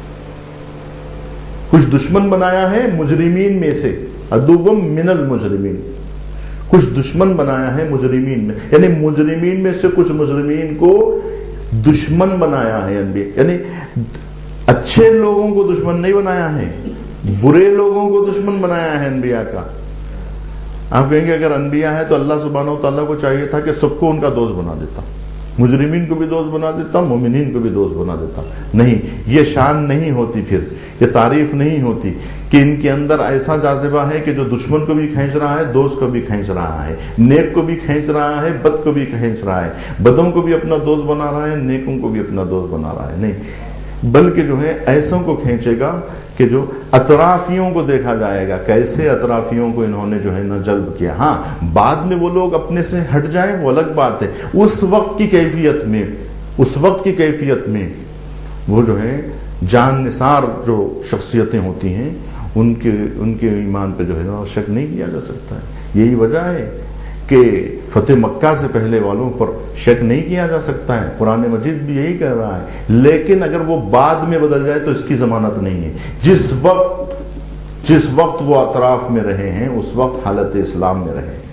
کچھ دشمن بنایا ہے مجرمین میں سے. عَدُوًّا مِّنَ الْمُجْرِمِينَ کچھ دشمن بنایا ہے مجرمین میں، یعنی مجرمین میں سے کچھ مجرمین کو دشمن بنایا ہے انبیاء. یعنی اچھے لوگوں کو دشمن نہیں بنایا ہے، برے لوگوں کو دشمن بنایا ہے انبیاء کا. آپ کہیں گے اگر انبیاء ہے تو اللہ سبحانہ و تعالیٰ کو چاہیے تھا کہ سب کو ان کا دوست بنا دیتا، مجرمین کو بھی دوست بنا دیتا، مومنین کو بھی دوست بنا دیتا. نہیں، یہ شان نہیں ہوتی، پھر یہ تعریف نہیں ہوتی کہ ان کے اندر ایسا جاذبہ ہے کہ جو دشمن کو بھی کھینچ رہا ہے، دوست کو بھی کھینچ رہا ہے، نیک کو بھی کھینچ رہا ہے، بد کو بھی کھینچ رہا ہے، بدوں کو بھی اپنا دوست بنا رہا ہے، نیکوں کو بھی اپنا دوست بنا رہا ہے. نہیں، بلکہ جو ہے ایسوں کو کھینچے گا کہ جو اطرافیوں کو دیکھا جائے گا کیسے اطرافیوں کو انہوں نے جو ہے نا جلب کیا. ہاں، بعد میں وہ لوگ اپنے سے ہٹ جائیں وہ الگ بات ہے. اس وقت کی کیفیت میں اس وقت کی کیفیت میں وہ جو ہے جان نثار جو شخصیتیں ہوتی ہیں ان کے ان کے ایمان پہ جو ہے نا شک نہیں کیا جا سکتا ہے. یہی وجہ ہے کہ فتح مکہ سے پہلے والوں پر شک نہیں کیا جا سکتا ہے. قرآن مجید بھی یہی کہہ رہا ہے. لیکن اگر وہ بعد میں بدل جائے تو اس کی ضمانت نہیں ہے. جس وقت جس وقت وہ اطراف میں رہے ہیں اس وقت حالت اسلام میں رہے ہیں.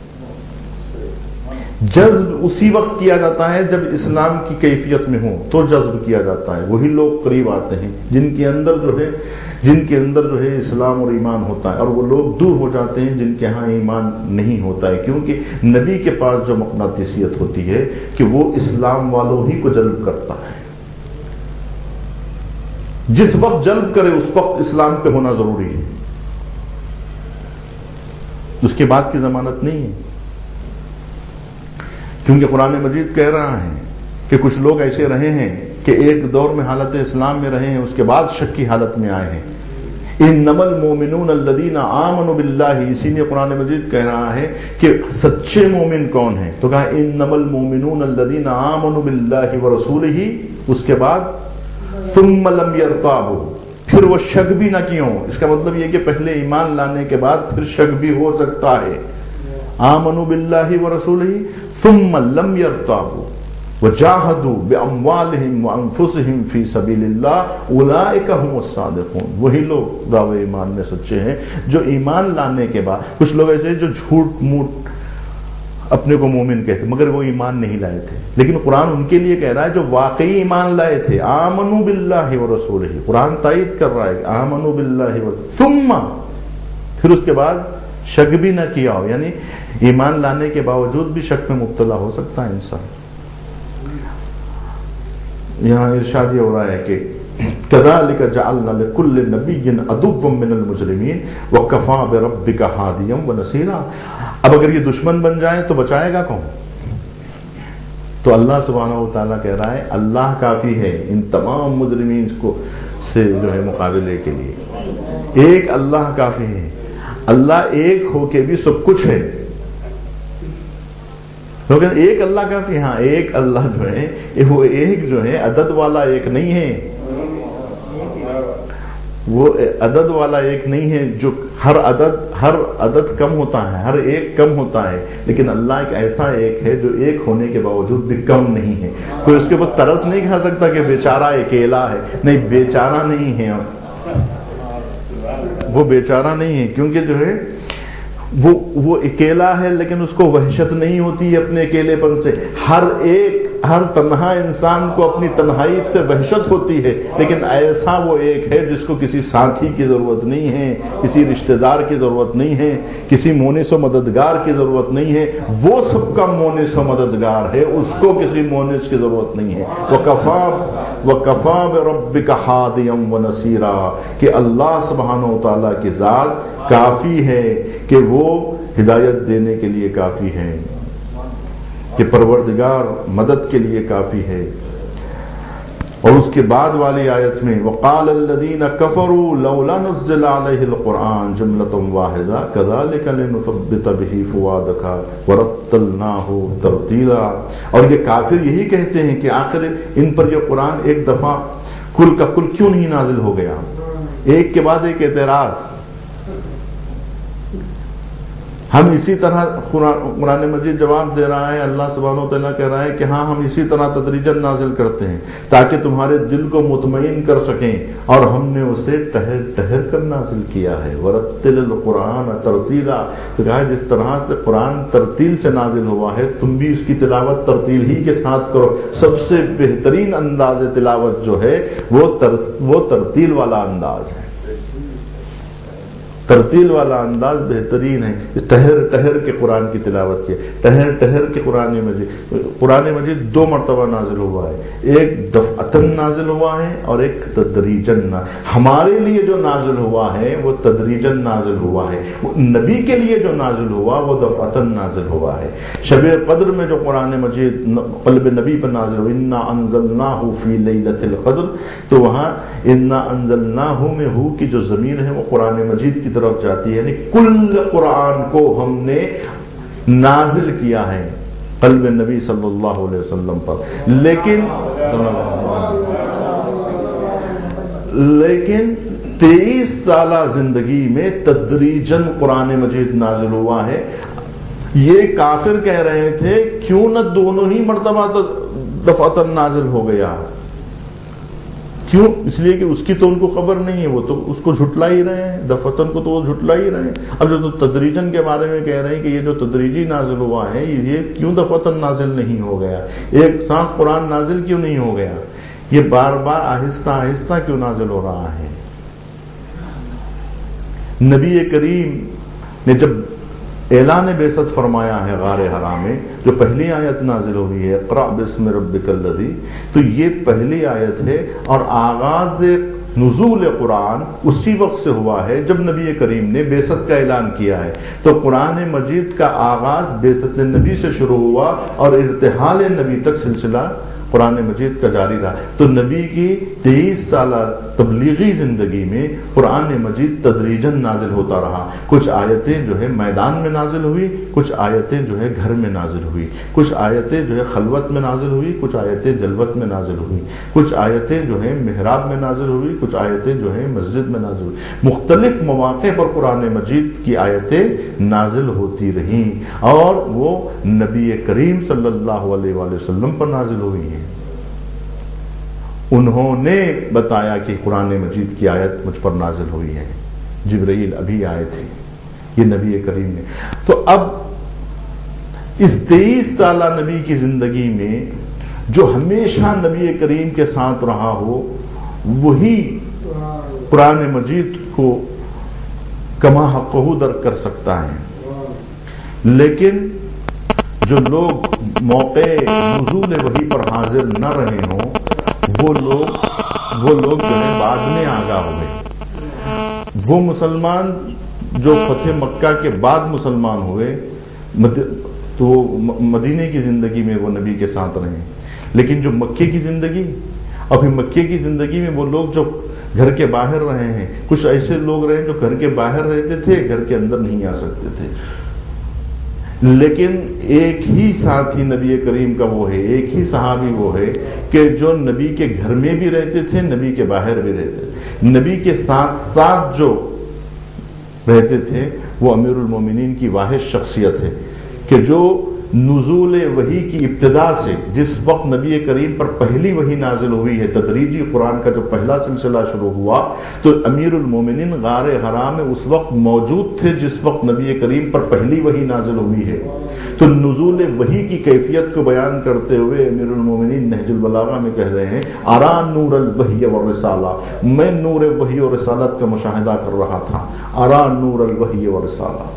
جذب اسی وقت کیا جاتا ہے جب اسلام کی کیفیت میں ہو تو جذب کیا جاتا ہے. وہی لوگ قریب آتے ہیں جن کے اندر جو ہے جن کے اندر جو ہے اسلام اور ایمان ہوتا ہے، اور وہ لوگ دور ہو جاتے ہیں جن کے ہاں ایمان نہیں ہوتا ہے. کیونکہ نبی کے پاس جو مقناطیسیت ہوتی ہے کہ وہ اسلام والوں ہی کو جلب کرتا ہے. جس وقت جلب کرے اس وقت اسلام پہ ہونا ضروری ہے، اس کے بعد کی ضمانت نہیں ہے. کیونکہ قرآن مجید کہہ رہا ہے کہ کچھ لوگ ایسے رہے ہیں کہ ایک دور میں حالت اسلام میں رہے ہیں، اس کے بعد شک کی حالت میں آئے ہیں. انما المؤمنون الذین آمنوا باللہ، اسی لیے قرآن مجید کہہ رہا ہے کہ سچے مومن کون ہیں، تو کہا انما المؤمنون الذین آمنوا باللہ ورسولہ، اس کے بعد ثم لم یرتابوا، پھر وہ شک بھی نہ کیوں. اس کا مطلب یہ کہ پہلے ایمان لانے کے بعد پھر شک بھی ہو سکتا ہے. آمنوا باللہ ورسولہ ثم لم یرتابوا وجاہدوا باموالہم وانفسہم فی سبیل اللہ اولئک هم الصادقون. وہی لوگ دعوے ایمان میں سچے ہیں جو ایمان لانے کے بعد. کچھ لوگ ایسے ہیں جو جھوٹ موٹ اپنے کو مومن کہتے مگر وہ ایمان نہیں لائے تھے. لیکن قرآن ان کے لیے کہہ رہا ہے جو واقعی ایمان لائے تھے. آمنوا باللہ ورسولہ، قرآن تائید کر رہا ہے آمنوا باللہ ورسولہ ثم، پھر اس کے بعد شک بھی نہ کیا ہو. یعنی ایمان لانے کے باوجود بھی شک میں مبتلا ہو سکتا ہے انسان. یہاں ارشاد یہ ہو رہا ہے کہ کذالک جعلنا لکل نبی عدوا من المجرمین وکفی بربک ہادیا ونصیرا. اب اگر یہ دشمن بن جائے تو بچائے گا کون؟ تو اللہ سبحانہ و تعالیٰ کہہ رہا ہے اللہ کافی ہے ان تمام مجرمین کو سے جو ہے مقابلے کے لیے. ایک اللہ کافی ہے. اللہ ایک ہو کے بھی سب کچھ ہے. ایک اللہ کافی. ہاں، ایک اللہ جو ہے وہ ایک جو ہے عدد والا ایک نہیں ہے. وہ عدد والا ایک نہیں ہے جو ہر عدد ہر عدد کم ہوتا ہے، ہر ایک کم ہوتا ہے. لیکن اللہ ایک ایسا ایک ہے جو ایک ہونے کے باوجود بھی کم نہیں ہے. کوئی اس کے اوپر ترس نہیں کھا سکتا کہ بیچارہ اکیلا ہے. نہیں، بیچارہ نہیں ہے، وہ بیچارہ نہیں ہے. کیونکہ جو ہے وہ وہ اکیلا ہے لیکن اس کو وحشت نہیں ہوتی اپنے اکیلے پن سے. ہر ایک ہر تنہا انسان کو اپنی تنہائی سے وحشت ہوتی ہے، لیکن ایسا وہ ایک ہے جس کو کسی ساتھی کی ضرورت نہیں ہے، کسی رشتہ دار کی ضرورت نہیں ہے، کسی مونس و مددگار کی ضرورت نہیں ہے. وہ سب کا مونس و مددگار ہے، اس کو کسی مونس کی ضرورت نہیں ہے. وَكَفَى وَكَفَى بِرَبِّكَ حَادِيًا وَنَصِيرًا، کہ اللہ سبحانہ و تعالیٰ کی ذات کافی ہے کہ وہ ہدایت دینے کے لیے کافی ہے، کہ پروردگار مدد کے لیے کافی ہے. اور اس کے بعد والی آیت میں وقال الذین کفروا لولا نزل علیہ القرآن جملۃ واحدہ کذالک لنثبت بہ فؤادک ورتلناہ ترتیلا. اور یہ کافر یہی کہتے ہیں کہ آخر ان پر یہ قرآن ایک دفعہ کل کا کل کیوں نہیں نازل ہو گیا. ایک کے بعد ایک اعتراض. ہم اسی طرح قرآن مجید جواب دے رہا ہے, اللہ سبحانہ و تعالیٰ کہہ رہا ہے کہ ہاں ہم اسی طرح تدریجاً نازل کرتے ہیں تاکہ تمہارے دل کو مطمئن کر سکیں, اور ہم نے اسے ٹہر ٹہر کر نازل کیا ہے. ورتل القرآن ترتیلا, تو کہا جس طرح سے قرآن ترتیل سے نازل ہوا ہے تم بھی اس کی تلاوت ترتیل ہی کے ساتھ کرو. سب سے بہترین انداز تلاوت جو ہے وہ تر وہ ترتیل والا انداز ہے. ترتیل والا انداز بہترین ہے. ٹہر ٹہر کے قرآن کی تلاوت کی, ٹہر ٹہر کے قرآن مجید. قرآن مجید دو مرتبہ نازل ہوا ہے, ایک دفعتاً نازل ہوا ہے اور ایک تدریجاً. ہمارے لیے جو نازل ہوا ہے وہ تدریجاً نازل ہوا ہے, نبی کے لیے جو نازل ہوا وہ دفعتاً نازل ہوا ہے. شب قدر میں جو قرآن مجید قلب نبی پر نازل ہوا, انا انزلناہ فی لیلۃ القدر, تو وہاں انا انزلناہ میں ہو کی جو ضمیر ہے وہ قرآن مجید کی طرف جاتی ہے, یعنی کل قرآن کو ہم نے نازل کیا ہے قلب نبی صلی اللہ علیہ وسلم پر. لیکن لیکن تیئیس سالہ زندگی میں تدریجاً قرآن مجید نازل ہوا ہے. یہ کافر کہہ رہے تھے کیوں نہ دونوں ہی مرتبہ دفعتاً نازل ہو گیا. کیوں؟ اس لیے کہ اس کی تو ان کو خبر نہیں ہے, وہ تو اس کو جھٹلا ہی رہے ہیں, دفعتاً کو تو وہ جھٹلا ہی رہے ہیں. اب جو تو تدریجاً کے بارے میں کہہ رہے ہیں کہ یہ جو تدریجی نازل ہوا ہے یہ کیوں دفعتاً نازل نہیں ہو گیا, ایک ساتھ قرآن نازل کیوں نہیں ہو گیا, یہ بار بار آہستہ آہستہ کیوں نازل ہو رہا ہے. نبی کریم نے جب اعلان بعثت فرمایا ہے غار حرا میں, جو پہلی آیت نازل ہوئی ہے اقرأ باسم ربک الذی, تو یہ پہلی آیت ہے اور آغاز نزول قرآن اسی وقت سے ہوا ہے جب نبی کریم نے بعثت کا اعلان کیا ہے. تو قرآن مجید کا آغاز بعثت نبی سے شروع ہوا اور ارتحال نبی تک سلسلہ قرآن مجید کا جاری رہا. تو نبی کی تیئیس سالہ تبلیغی زندگی میں قرآن مجید تدریجاً نازل ہوتا رہا. کچھ آیتیں جو ہے میدان میں نازل ہوئی, کچھ آیتیں جو ہے گھر میں نازل ہوئی, کچھ آیتیں جو ہے خلوت میں نازل ہوئی, کچھ آیتیں جلوت میں نازل ہوئی, کچھ آیتیں جو ہے محراب میں نازل ہوئی, کچھ آیتیں جو ہے مسجد میں نازل ہوئی. مختلف مواقع پر قرآن مجید کی آیتیں نازل ہوتی رہیں اور وہ نبی کریم صلی اللہ علیہ وآلہ وسلم پر نازل ہوئی ہیں. انہوں نے بتایا کہ قرآن مجید کی آیت مجھ پر نازل ہوئی ہے, جبرائیل ابھی آئے تھے, یہ نبی کریم نے. تو اب اس تیئیس سالہ نبی کی زندگی میں جو ہمیشہ نبی کریم کے ساتھ رہا ہو وہی قرآن مجید کو کما حقہ درک کر سکتا ہے. لیکن جو لوگ موقع نزول وحی پر حاضر نہ رہے ہوں وہ لوگ وہ لوگ جو ہے بعد میں آگاہ ہوئے. وہ مسلمان جو فتح مکہ کے بعد مسلمان ہوئے تو وہ مدینے کی زندگی میں وہ نبی کے ساتھ رہے, لیکن جو مکے کی زندگی اور پھر مکے کی زندگی میں وہ لوگ جو گھر کے باہر رہے ہیں, کچھ ایسے لوگ رہے جو گھر کے باہر رہتے تھے, گھر کے اندر نہیں آ سکتے تھے. لیکن ایک ہی ساتھی نبی کریم کا وہ ہے, ایک ہی صحابی وہ ہے کہ جو نبی کے گھر میں بھی رہتے تھے, نبی کے باہر بھی رہتے تھے. نبی کے ساتھ ساتھ جو رہتے تھے وہ امیر المومنین کی واحد شخصیت ہے کہ جو نزول وحی کی ابتدا سے, جس وقت نبی کریم پر پہلی وحی نازل ہوئی ہے, تدریجی قرآن کا جو پہلا سلسلہ شروع ہوا, تو امیر المومنین غار حرا میں اس وقت موجود تھے جس وقت نبی کریم پر پہلی وحی نازل ہوئی ہے. تو نزول وحی کی کیفیت کو بیان کرتے ہوئے امیر المومنین نہج البلاغہ میں کہہ رہے ہیں ارا نور الوحی والرسالہ, میں نور وحی اور رسالت کا مشاہدہ کر رہا تھا. ارا نور الوحی والرسالہ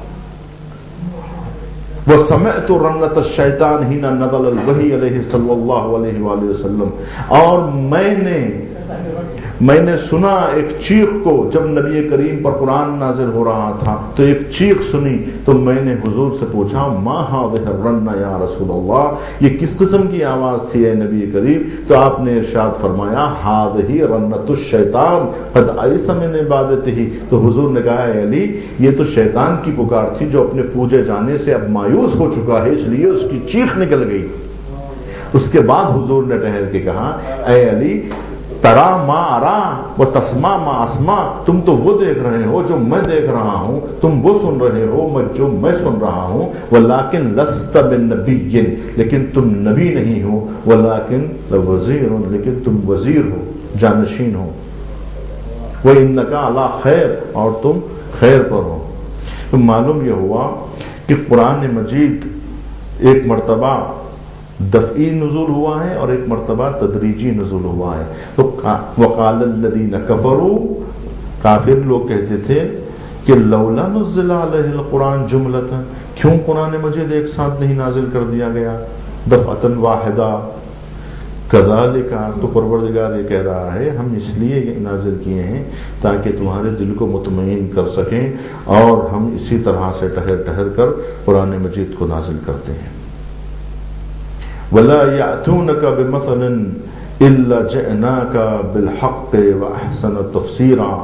وَسَمِعْتُ رَنَّةَ الشَّيْطَانِ حِينَ نَزَلَ الْوَحْيُ عَلَيْهِ صلی اللہ علیہ وآلہ وسلم, اور میں نے میں نے سنا ایک چیخ کو جب نبی کریم پر قرآن نازل ہو رہا تھا تو ایک چیخ سنی تو میں نے حضور سے پوچھا ما هذه الرنہ یا رسول اللہ، یہ کس قسم کی آواز تھی اے نبی کریم؟ تو آپ نے ارشاد فرمایا هذه رنۃ الشیطان قد ایس من عبادتہ، تو حضور نے کہا اے علی یہ تو شیطان کی پکار تھی جو اپنے پوجے جانے سے اب مایوس ہو چکا ہے، اس لیے اس کی چیخ نکل گئی۔ اس کے بعد حضور نے ٹہر کے کہا اے علی ترا ما ارا و تسمع ما اسمع، تم تو وہ دیکھ رہے ہو جو میں دیکھ رہا ہوں، تم وہ سن رہے ہو میں جو میں سن رہا ہوں، ولکن لست بالنبی، لیکن تم نبی نہیں ہو، ولکن وزیر، لیکن تم وزیر ہو، جانشین ہو، وانک علی خیر، اور تم خیر پر ہو۔ تو معلوم یہ ہوا کہ قرآن مجید ایک مرتبہ دفعی نزول ہوا ہے اور ایک مرتبہ تدریجی نزول ہوا ہے۔ تو وقال الذین کفروا، کافر لوگ کہتے تھے کہ لولا نزل علیہ القرآن جملۃ، کیوں قرآن مجید ایک ساتھ نہیں نازل کر دیا گیا دفعۃ واحدہ؟ کذالک، تو پروردگار یہ کہہ رہا ہے ہم اس لیے یہ نازل کیے ہیں تاکہ تمہارے دل کو مطمئن کر سکیں، اور ہم اسی طرح سے ٹہر ٹہر کر قرآن مجید کو نازل کرتے ہیں۔ وَلَا يَأْتُونَكَ بِمَثَلٍ إِلَّا جِئْنَاكَ بِالْحَقِّ وَأَحْسَنَ تَفْسِيرًا،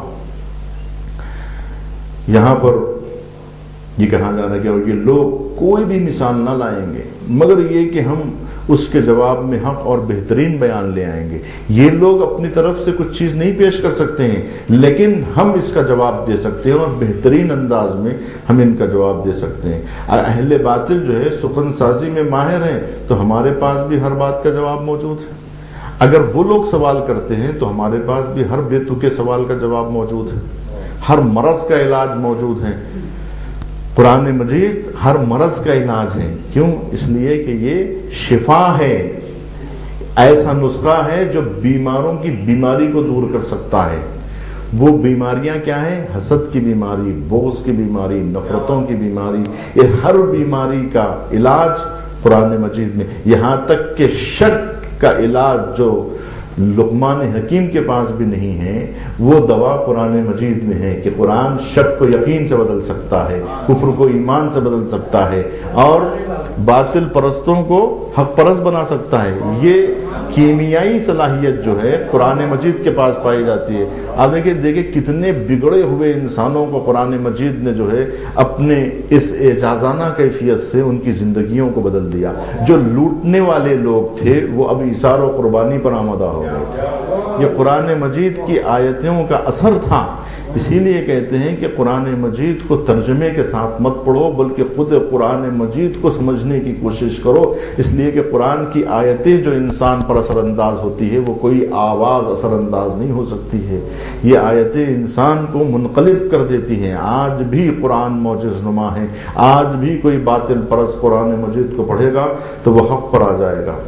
یہاں پر یہ کہا جا رہا ہے کہ یہ لوگ کوئی بھی مثال نہ لائیں گے مگر یہ کہ ہم اس کے جواب میں حق اور بہترین بیان لے آئیں گے۔ یہ لوگ اپنی طرف سے کچھ چیز نہیں پیش کر سکتے ہیں لیکن ہم اس کا جواب دے سکتے ہیں اور بہترین انداز میں ہم ان کا جواب دے سکتے ہیں۔ اور اہل باطل جو ہے سخن سازی میں ماہر ہیں تو ہمارے پاس بھی ہر بات کا جواب موجود ہے۔ اگر وہ لوگ سوال کرتے ہیں تو ہمارے پاس بھی ہر بے تکے سوال کا جواب موجود ہے، ہر مرض کا علاج موجود ہے۔ قرآن مجید ہر مرض کا علاج ہے، کیوں؟ اس لیے کہ یہ شفا ہے، ایسا نسخہ ہے جو بیماروں کی بیماری کو دور کر سکتا ہے۔ وہ بیماریاں کیا ہیں؟ حسد کی بیماری، بغض کی بیماری، نفرتوں کی بیماری، یہ ہر بیماری کا علاج قرآن مجید میں، یہاں تک کہ شک کا علاج جو لقمان حکیم کے پاس بھی نہیں ہے وہ دوا قرآن مجید میں ہے کہ قرآن شک کو یقین سے بدل سکتا ہے، کفر کو ایمان سے بدل سکتا ہے، اور باطل پرستوں کو حق پرست بنا سکتا ہے۔ یہ کیمیائی صلاحیت جو ہے قرآن مجید کے پاس پائی جاتی ہے۔ آپ دیکھیں دیکھیں کتنے بگڑے ہوئے انسانوں کو قرآن مجید نے جو ہے اپنے اس اعجازانہ کیفیت سے ان کی زندگیوں کو بدل دیا۔ جو لوٹنے والے لوگ تھے وہ اب ایثار و قربانی پر آمادہ ہو گئے تھے۔ یہ قرآن مجید کی آیتوں کا اثر تھا، اسی لیے کہتے ہیں کہ قرآن مجید کو ترجمے کے ساتھ مت پڑھو بلکہ خود قرآن مجید کو سمجھنے کی کوشش کرو، اس لیے کہ قرآن کی آیتیں جو انسان پر اثر انداز ہوتی ہے وہ کوئی آواز اثر انداز نہیں ہو سکتی ہے، یہ آیتیں انسان کو منقلب کر دیتی ہیں۔ آج بھی قرآن معجز نما ہے، آج بھی کوئی باطل پرست قرآن مجید کو پڑھے گا تو وہ حق پر آ جائے گا۔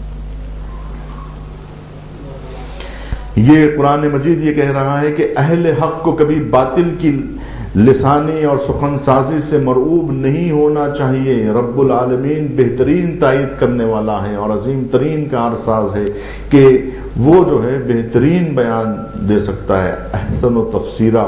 یہ قرآن مجید یہ کہہ رہا ہے کہ اہل حق کو کبھی باطل کی لسانی اور سخن سازی سے مرعوب نہیں ہونا چاہیے۔ رب العالمین بہترین تائید کرنے والا ہے اور عظیم ترین کارساز ہے کہ وہ جو ہے بہترین بیان دے سکتا ہے۔ احسن و تفسیرا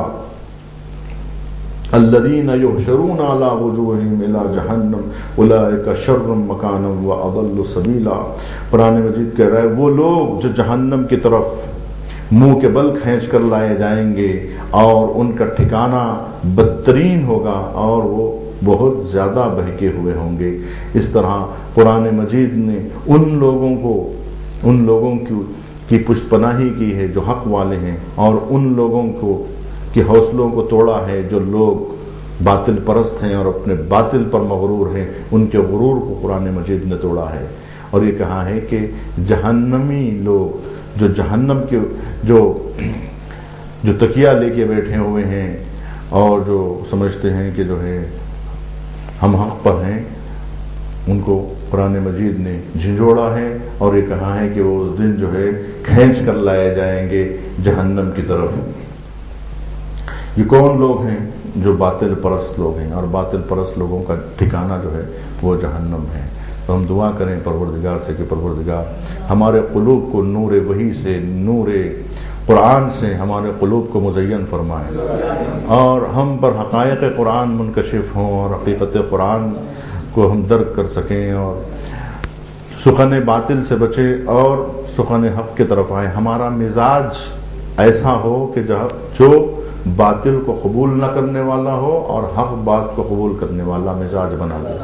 الذین یحشرون علی وجوہہم الی جہنم اولئک شر مکانا واضل سبیلا۔ قرآن مجید کہہ رہا ہے وہ لوگ جو جہنم کی طرف منہ کے بل کھینچ کر لائے جائیں گے اور ان کا ٹھکانہ بدترین ہوگا اور وہ بہت زیادہ بہکے ہوئے ہوں گے۔ اس طرح قرآن مجید نے ان لوگوں کو ان لوگوں کی کی پشت پناہی کی ہے جو حق والے ہیں، اور ان لوگوں کو کے حوصلوں کو توڑا ہے جو لوگ باطل پرست ہیں اور اپنے باطل پر مغرور ہیں، ان کے غرور کو قرآن مجید نے توڑا ہے۔ اور یہ کہا ہے کہ جہنمی لوگ جو جہنم کے جو جو تکیہ لے کے بیٹھے ہوئے ہیں اور جو سمجھتے ہیں کہ جو ہے ہم حق پر ہیں، ان کو قرآن مجید نے جھنجھوڑا ہے اور یہ کہا ہے کہ وہ اس دن جو ہے کھینچ کر لائے جائیں گے جہنم کی طرف۔ یہ کون لوگ ہیں؟ جو باطل پرست لوگ ہیں، اور باطل پرست لوگوں کا ٹھکانہ جو ہے وہ جہنم ہے۔ تو ہم دعا کریں پروردگار سے کہ پروردگار ہمارے قلوب کو نور وحی سے، نور قرآن سے ہمارے قلوب کو مزین فرمائے اور ہم پر حقائق قرآن منکشف ہوں اور حقیقت قرآن کو ہم درک کر سکیں اور سخن باطل سے بچے اور سخن حق کی طرف آئیں. ہمارا مزاج ایسا ہو کہ جو باطل کو قبول نہ کرنے والا ہو اور حق بات کو قبول کرنے والا مزاج بنا دے.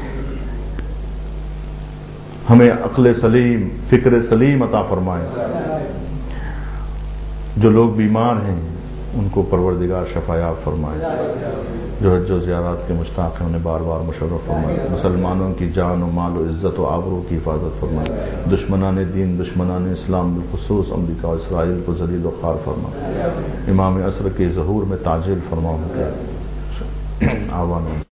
ہمیں عقل سلیم، فکر سلیم عطا فرمائے. جو لوگ بیمار ہیں ان کو پروردگار شفایاب فرمائے. جو حج و زیارات کے مشتاق ہیں انہیں بار بار مشرف فرمائے. مسلمانوں کی جان و مال و عزت و آبرو کی حفاظت فرمائے. دشمنان دین، دشمنان اسلام، بالخصوص امریکہ و اسرائیل کو ذلیل و خوار فرمائے. امام عصر کے ظہور میں تاجیل فرماؤ. آوان